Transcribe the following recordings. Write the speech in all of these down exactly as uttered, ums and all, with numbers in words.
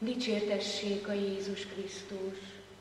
Dicsértessék a Jézus Krisztus!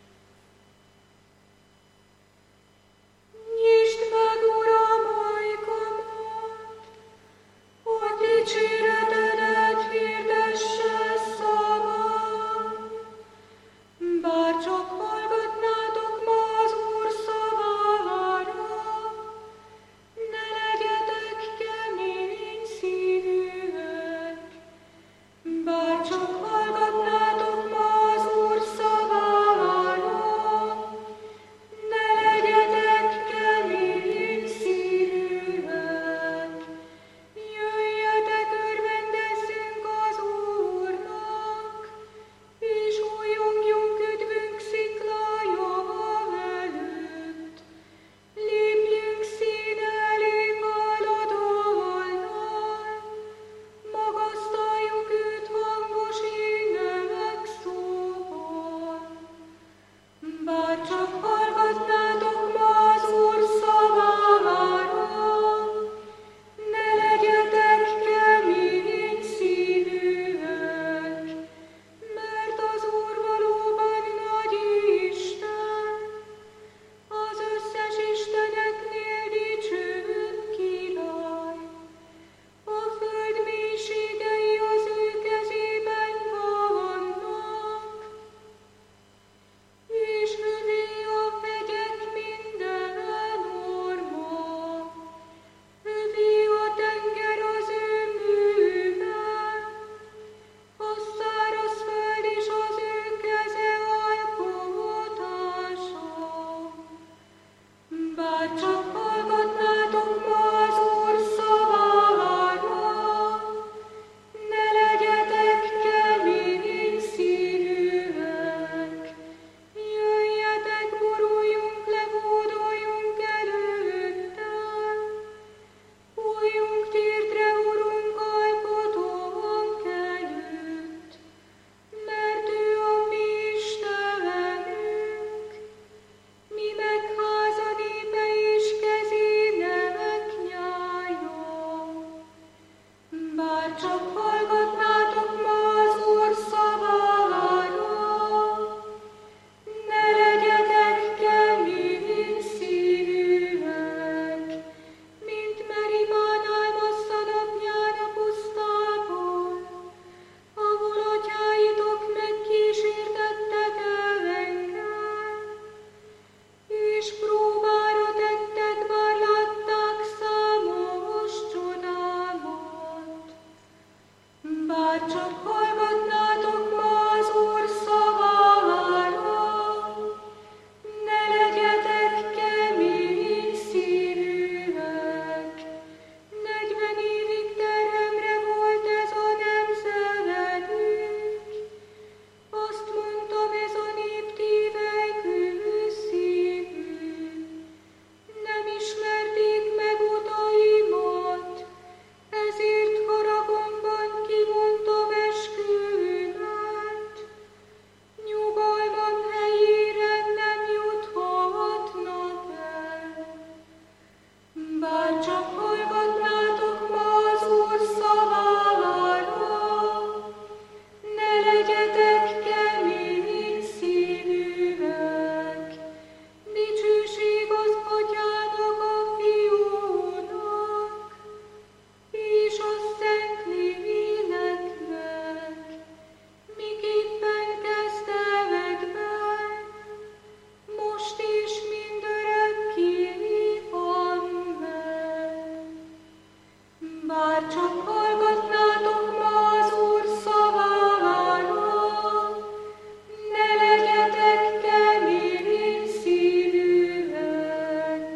Nyisd meg, Uram, ajkamat, hogy dicséretedet hirdesse szavam. Bár csak hallgatnátok ma az Úr szavára, ne legyetek kemény szívűek. Bár csak hallgatnátok ma az Úr szavára, ne legyetek kemény szívűek. Jöjjetek, örvendezzünk az Úrnak, és újjongjunk üdvünk sziklája előtt. Lépjünk színe elé háladollal, magasztaljuk őt hangos énekszóval. Bár csak hallgatnátok ma az Úr szavára, ne legyetek kemény szívűek, mert az Úr valóban nagy Isten, az összes isteneknél dicsőbb király. A föld mélységei az ő kezében vannak, és övé a hegyek minden orma. Övé a tenger az ő műve, a száraz föld is az ő keze alkotása. Bár csak hallgatnátok ma az Úr szavára, ne legyetek kemény szívűek. Jöjjetek, boruljunk le, hódoljunk előtte. Hulljunk térdre, Urunk, alkotónk előtt, mert ő a mi Istenünk, mi meg háza népe és kezének nyája. Bár csak hallgatnátok ma az Úr szavára, ne legyetek kemény szívűek, mint Meribán Álmassza napján a pusztában, ahol atyáitok megkísértettek engem, és próbára tettek, bár látták számos csodámat. Bár csak hallgatnátok ma az Úr szavára, ne legyetek kemény szívűek. Negyven évig terhemre volt ez a nemzedék, azt mondtam, ez a nép tévelykű szívű. Nem ismerték meg utaimat, ezért haragomban kimondtam eskümet. Nyugalmam helyére nem juthatnak el. Bár csak hallgatnátok ma az Úr szavára, ne legyetek kemény szívűek. Dicsőség az Atyának, a Fiúnak, és a Szentléleknek, miképpen kezdetben, most és mindörökké. Amen. Bár csak hallgatnátok ma az Úr szavára, ne legyetek kemény szívűek.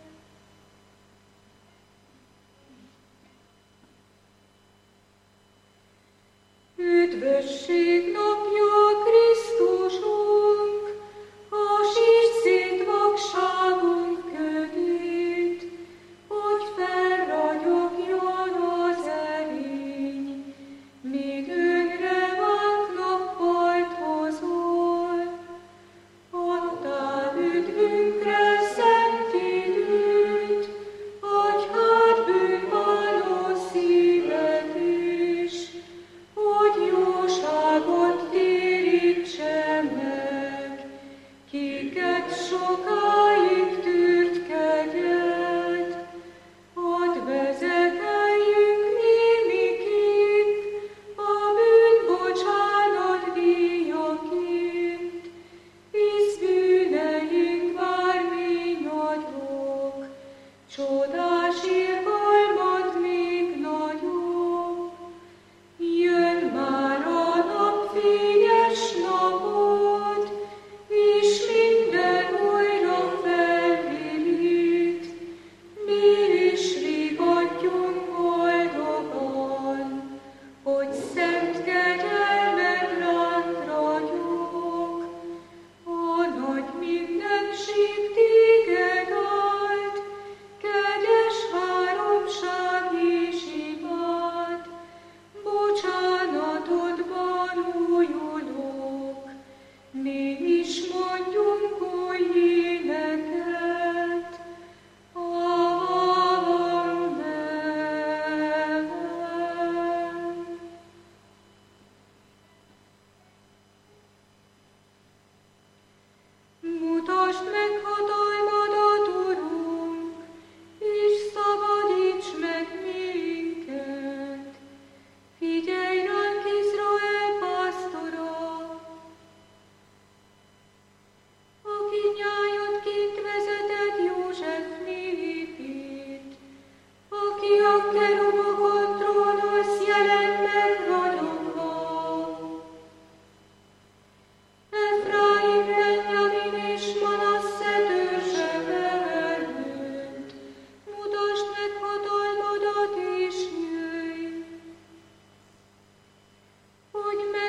Üdvösség napja, Krisztusunk, hasítsd szét vakságunk könnyét, hogy felragyogjon az erény, míg önre vált nappalt hozol. Adtál üdvünkre szent időt, adj hát bűnvalló szívet is, hogy jóságot tér.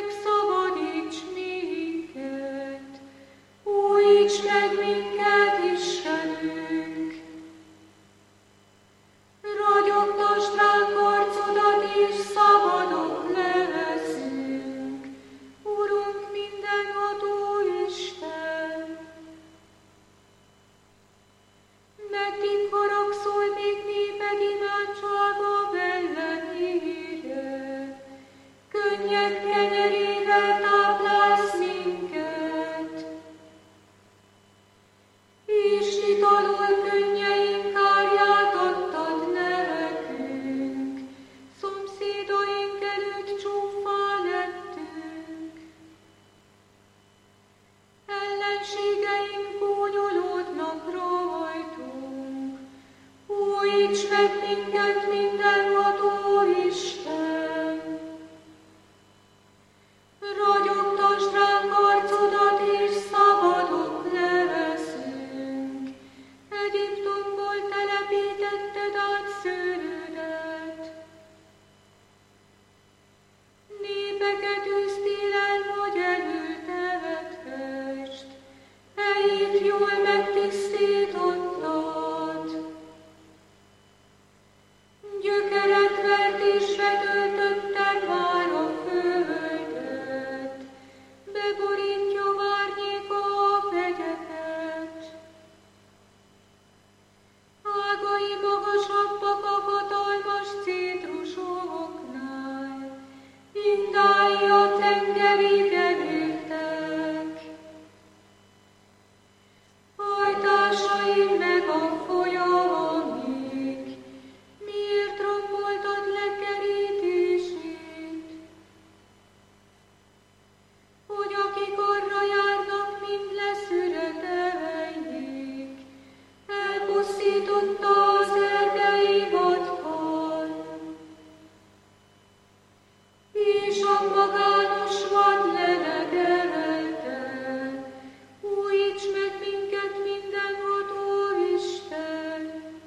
megszabadíts minket, újíts meg minket, Istenünk. Ragyogtasd ránk arcodat, és szabadok leszünk, Urunk, mindenható Isten. Meddig haragszol még néped imádságom ellenére? Könnyek kenyerével táplálsz minket, és italul könnyeink árját adtad nekünk, szomszédaink előtt csúffá lettünk. Ellenségeink gúnyolódnak rajtunk, újíts meg minket, mindenható Isten. Ragyogtasd ránk arcodat, és szabadok leszünk, Egyiptomból telepítetted át szőlődet. Népeket űztél el, hogy elültethest, helyét jól megtisztítottad. Gyökeret vert és betöltötted már a földet, beborítja várnyéka a hegyeket. Ágai magasabbak a hatalmas cédrusoknál, indái a tengerig elértek. Hajtásai meg a folyamig, miért romboltad le kerítését? Hogy akik arra járnak, mind leszüreteljék, elpusztította az erdei vadkar. És a magános vad lelegelte, újíts meg minket, mindenható Isten.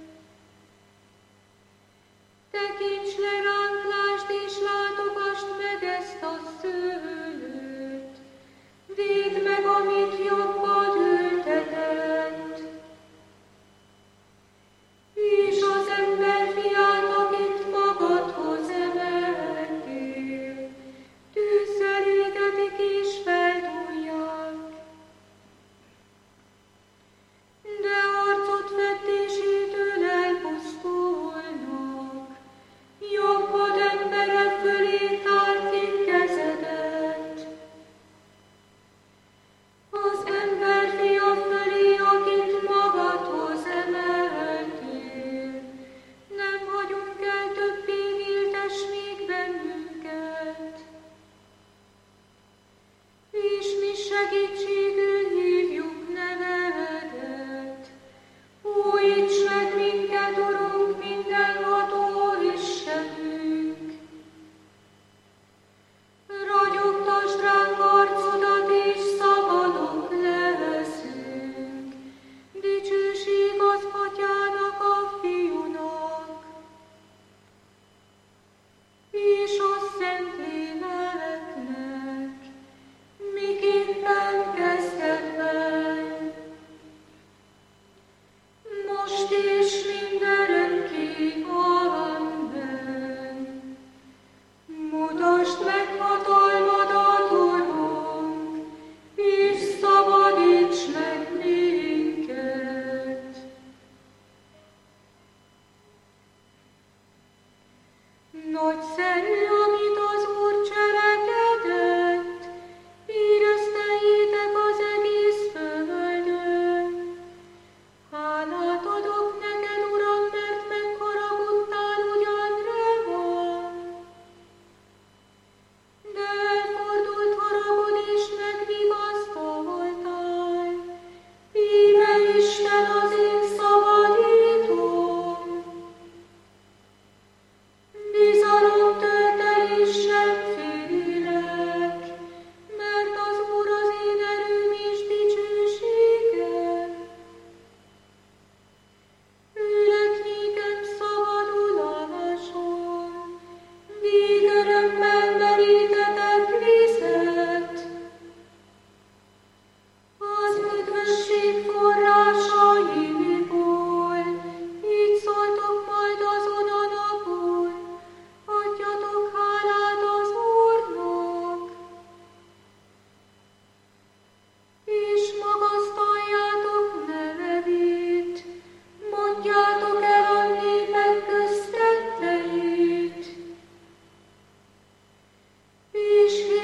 Tekints le ránk, lásd és látogasd meg ezt a szőlőt, védd meg, amit jobbad ültetett. És az ember fiát, akit magadhoz emeltél, tűzzel égetik és feldúlják. De arcot feddésétől elpusztulnak, jobbad embere fölé tárt ki kezedet. Az ember fia fölé, akit magadhoz emeltél, nem hagyunk el többé, éltess még bennünket. És mi segítségül hívjuk nevedet, újíts meg minket, Urunk, mindenható Istenünk. Ragyogtasd ránk arcodat, és szabadok leszünk, dicsőség az Atyának, a Fiúnak, és a Szentléleknek, miképpen kell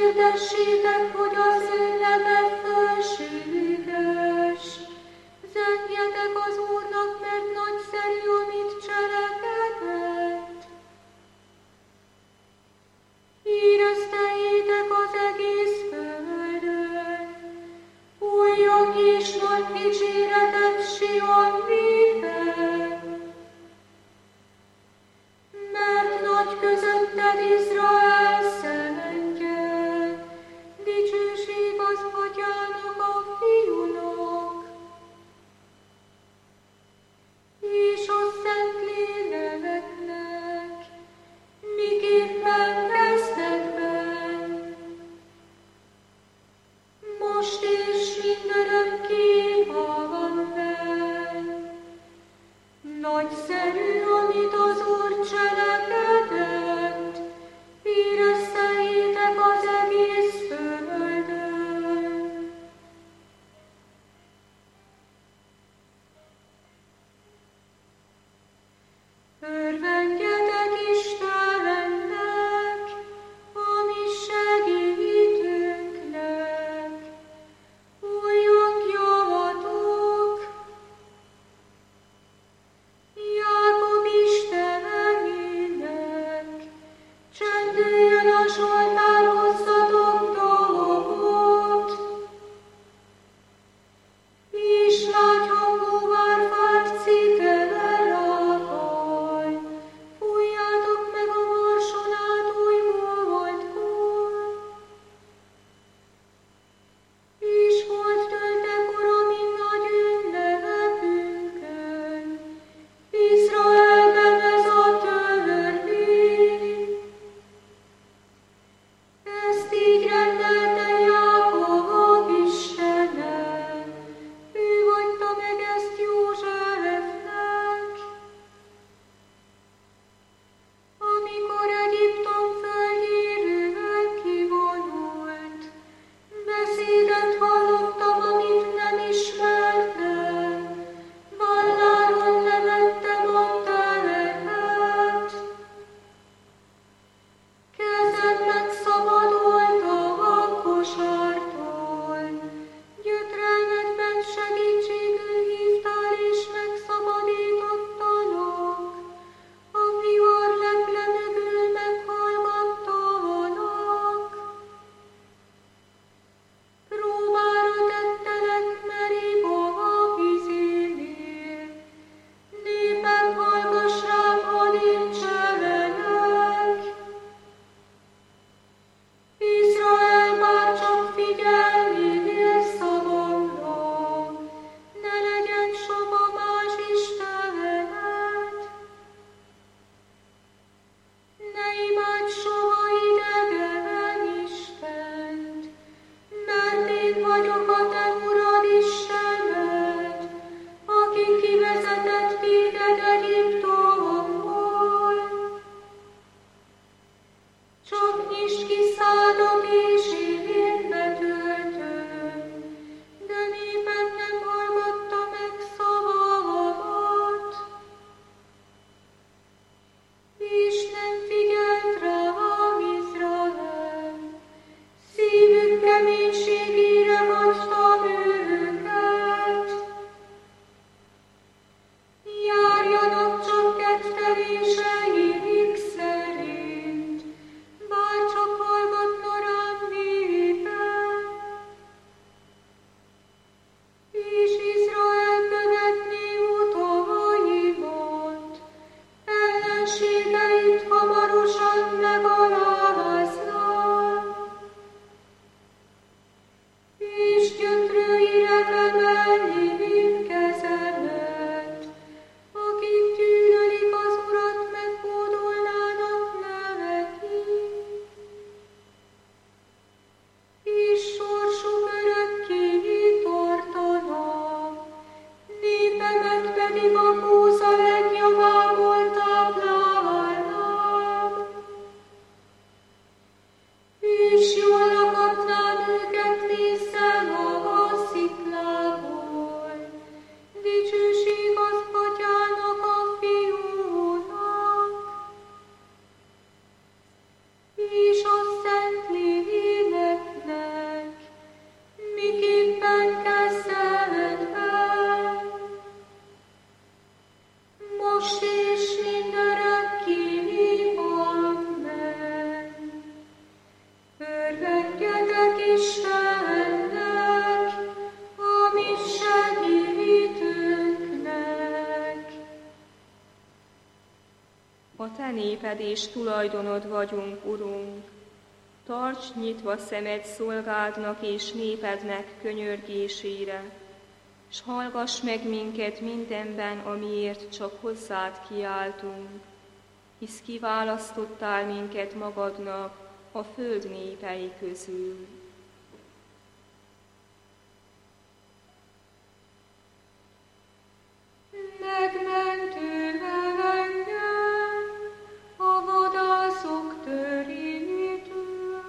hirdessétek, hogy az ő neve fölséges. Zengjetek az Úrnak, mert nagyszerű, amit cselekedett. Híreszteljétek az egész földön, újjon és nagy dicséretet Sion néven. Mert nagy közötted Izrael szentje, dicsőség az Atyának a Fiúnak, és a Szentléleknek, miképpen kezdetben, most és mindörökké, Amen. te néped és tulajdonod vagyunk, Urunk. Tarts nyitva szemed szolgádnak és népednek könyörgésére, s hallgass meg minket mindenben, amiért csak hozzád kiáltunk, hisz kiválasztottál minket magadnak a föld népei közül. Megmentő engem a vadászok törétől,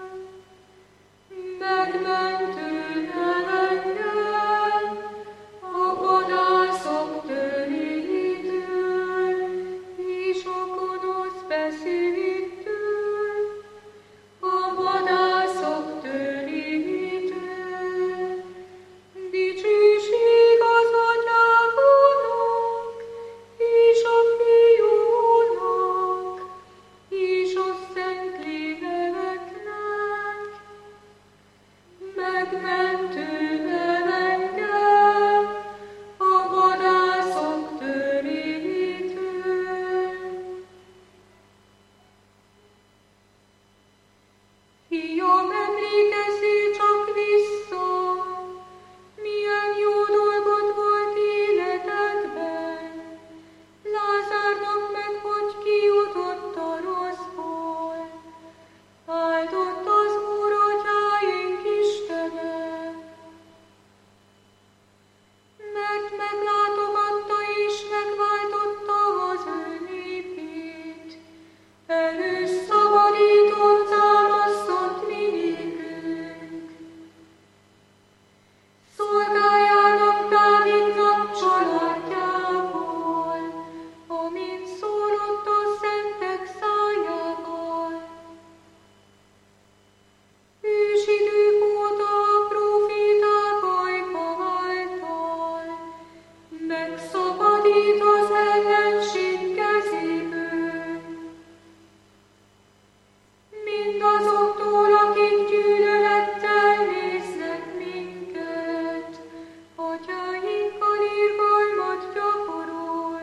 megmentő engem a vadászok törétől, és a gonosz beszédtől, a vadászok törétől. Dicsőség az Atyának, és a Fiúnak, és a Szentléleknek. Megmentő engem a vadászok törétől. Fiam, emlékezzél csak vissza, milyen jó dolgod volt életedben. Lázárnak meg, hogy kijutott a rosszból. Áldott az Úr, Atyáink Istene, mert meglátogatta és megváltotta az ő népét. Erős szabadítót támasztott mi népünk. Szolgájának Dávidnak családjából, amint szólott a szentek szájával. Ősidők óta a próféták ajka által megszabadít az ellenség kezéből. Mindazoktól, akik gyűlölettel néznek minket, atyáinkkal irgalmat gyakorol,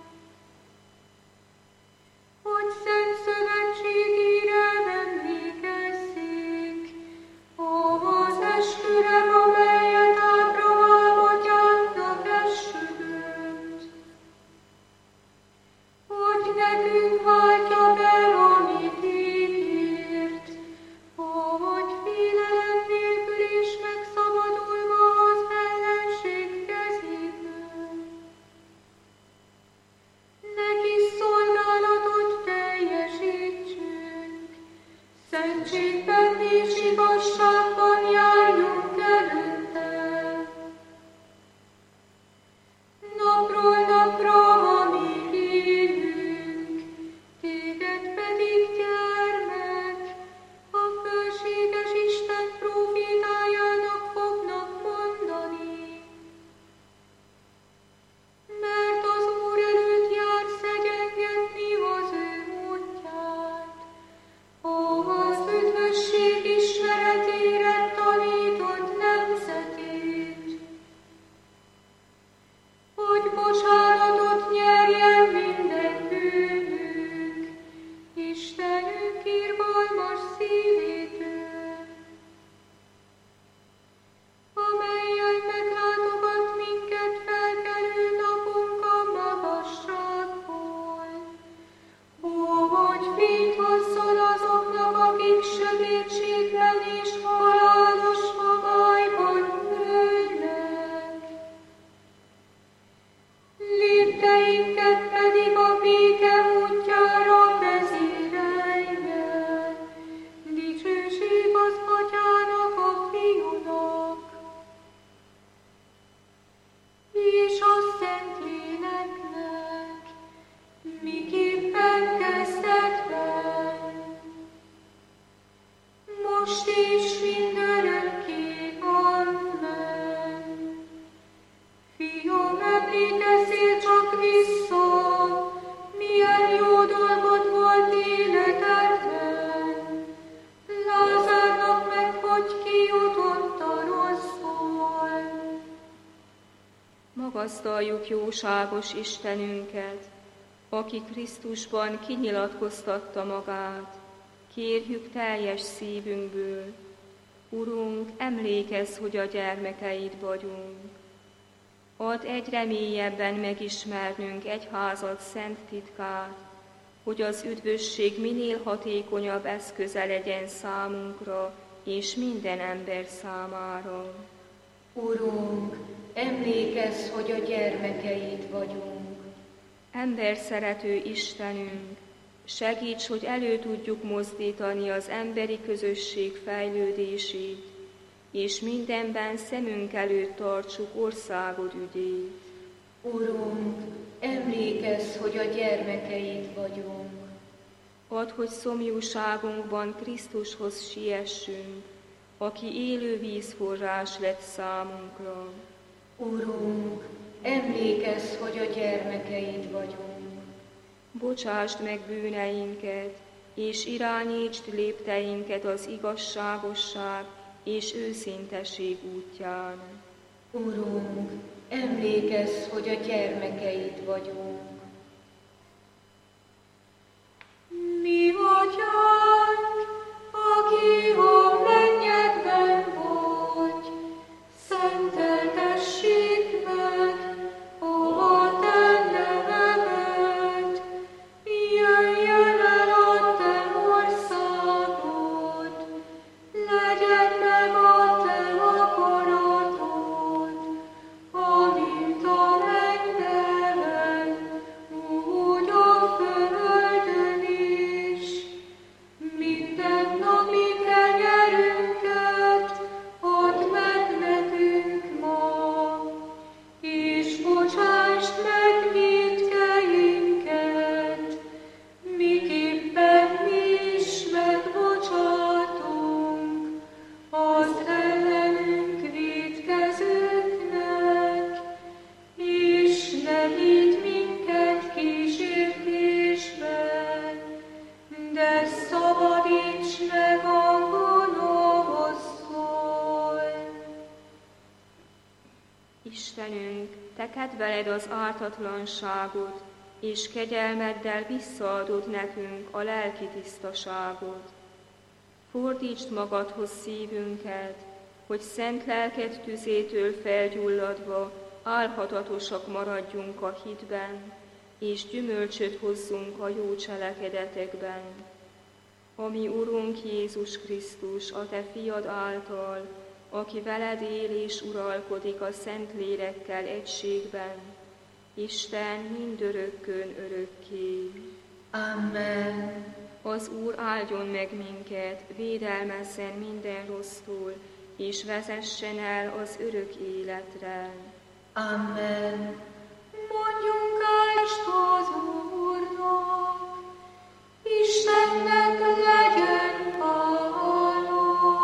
hogy szent szövetségére emlékezzék, az esküre, amelyet Ábrahám atyánknak esküdött, hogy nekünk váltja be, amit ígért, hogy félelem nélkül is megszabadulva az ellenség kezéből. Neki szolgálatot teljesítsünk, szentségben és igazságban járjunk előtte. Napról napra, amíg élünk, téged pedig, gyermek, a fölséges Isten prófétájának fognak mondani. Mert az Úr előtt jár szegyengetni az ő útját, az üdvösség ismeretére tanított nemzetét, hogy bocsánatot nyerjen minden bűnünk, Istenünk irgalmas szívétől, amellyel meglátogat minket felkelő napunk a magasságból. Ó, hogy fényt hozzon azoknak, akik sötétségben és halálos magályban ülnek. Lépteinket pedig a béke útjára vezérelje. Dicsőség az Atyának, a Fiúnak, és a Szentléleknek, miképpen kezdetben, most és mindörökké. Amen. Fiam, emlékezzél csak vissza, milyen jó dolgod volt életedben. Lázárnak meg, hogy kijutott a rosszból. Magasztaljuk jóságos Istenünket, aki Krisztusban kinyilatkoztatta magát, kérjük teljes szívünkből. Urunk, emlékezz, hogy a gyermekeid vagyunk. Add egyre mélyebben megismernünk egyházad szent titkát, hogy az üdvösség minél hatékonyabb eszköze legyen számunkra és minden ember számára. Urunk, emlékezz, hogy a gyermekeid vagyunk. Ember szerető Istenünk, segíts, hogy elő tudjuk mozdítani az emberi közösség fejlődését, és mindenben szemünk előtt tartsuk országod ügyét. Urunk, emlékezz, hogy a gyermekeid vagyunk. Add, hogy szomjúságunkban Krisztushoz siessünk, aki élő vízforrás lett számunkra. Urunk, emlékezz, hogy a gyermekeid vagyunk. Bocsásd meg bűneinket, és irányítsd lépteinket az igazságosság és őszinteség útján. Urunk, emlékezz, hogy a gyermekeid vagyunk. Mi atyánk, aki a mennyekben vagy, szenteltessék meg a te neved, jöjjön el a te országod, legyen meg a te akaratod, amint a mennyben, úgy a földön is. Mindennapi kenyerünket add meg nekünk ma, és bocsásd meg vétkeinket, miképpen mi is megbocsátunk az ellenünk vétkezőknek, és ne vigy minket kísértésbe, de szabadíts meg a gonosztól. Istenünk, te kedveled az ártatlanságot, és kegyelmeddel visszaadod nekünk a lelki tisztaságot. Fordítsd magadhoz szívünket, hogy szent lelked tüzétől felgyulladva álhatatosak maradjunk a hitben, és gyümölcsöt hozzunk a jó cselekedetekben. Ami Urunk Jézus Krisztus, a te fiad által, aki veled él és uralkodik a szent lélekkel egységben, Isten mindörökkön örökké. Amen. Az Úr áldjon meg minket, védelmezzen minden rossztól, és vezessen el az örök életre. Amen. Mondjunk ást az Úrnak, Istennek legyen hála.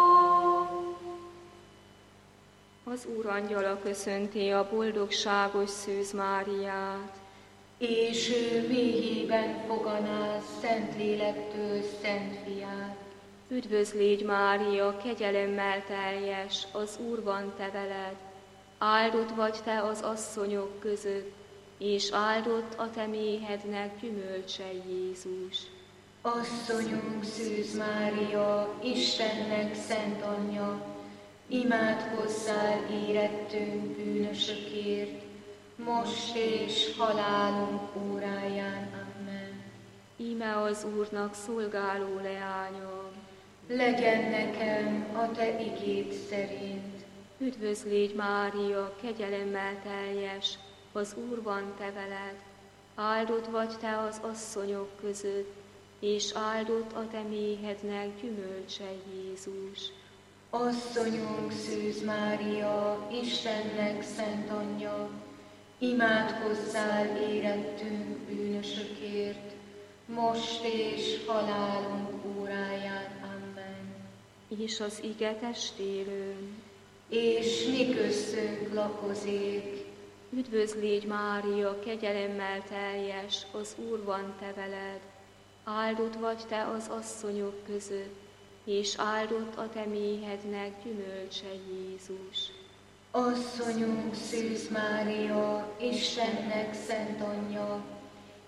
Az Úr angyala köszönti a boldogságos Szűz Máriát. És ő mélyében foganáz Szentlélektől Szent Fiát. Üdvözlégy Mária, kegyelemmel teljes, az Úr van te veled. Áldott vagy te az asszonyok között, és áldott a te méhednek gyümölcse Jézus. Asszonyunk Szűz Mária, Istennek szent anyja, imádkozzál érettünk bűnösökért, most és halálunk óráján. Amen. Íme az Úrnak szolgáló leánya. Legyen nekem a te igéd szerint. Üdvözlégy Mária, kegyelemmel teljes, az Úr van te veled. Áldott vagy te az asszonyok között, és áldott a te méhednek gyümölcse Jézus. Asszonyunk Szűz Mária, Istennek szent anyja, imádkozzál érettünk bűnösökért, most és halálunk óráján. Amen. És az ige testélőn. És mi köztünk lakozék. Üdvözlégy Mária, kegyelemmel teljes, az Úr van te veled. Áldott vagy te az asszonyok között, és áldott a te méhednek gyümölcse Jézus. Asszonyunk Szűz Mária, Istennek szent anyja,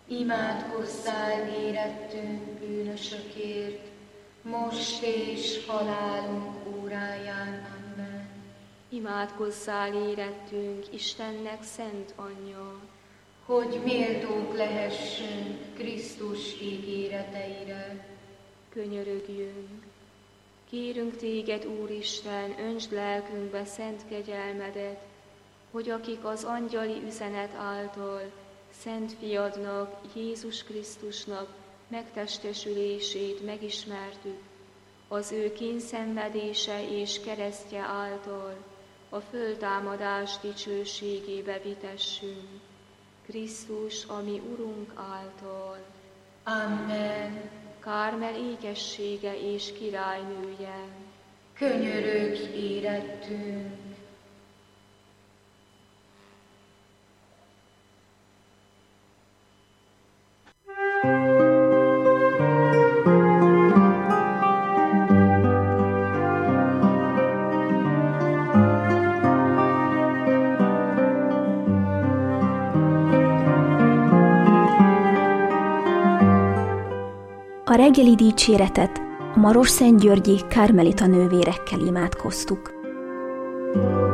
Imádkozzál érettünk bűnösökért, most és halálunk óráján. Amen. Imádkozzál érettünk Istennek szent anyja, hogy méltók lehessünk Krisztus ígéreteire. Könyörögjünk! Kérünk téged, Úristen, öntsd lelkünkbe szent kegyelmedet, hogy akik az angyali üzenet által Szent Fiadnak, Jézus Krisztusnak megtestesülését megismertük, az ő kényszenvedése és keresztje által a föltámadás dicsőségébe vitessünk. Krisztus, a mi Urunk által. Amen. Kármel ékessége és királynője, könyörögj érettünk. A reggeli dicséretet a Marosszentgyörgyi Kármelita nővérekkel imádkoztuk.